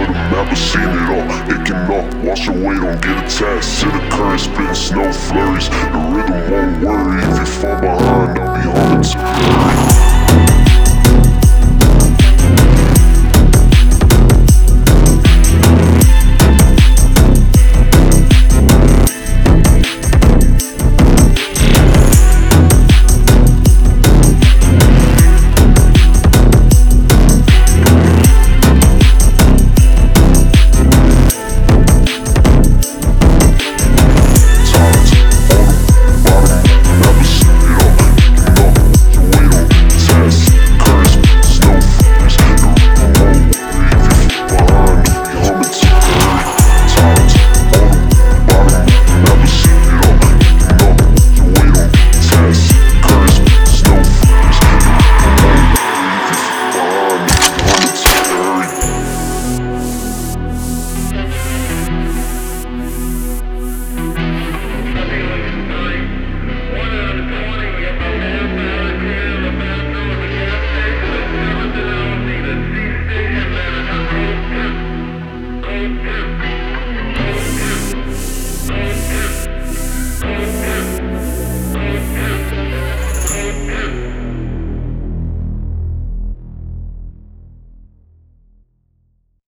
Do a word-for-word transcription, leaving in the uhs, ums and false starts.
of the map, but seen it all. It can all wash away, don't get attached to the current, spitting snow flurries. The rhythm won't worry, if you fall behind, I'll be home temporary.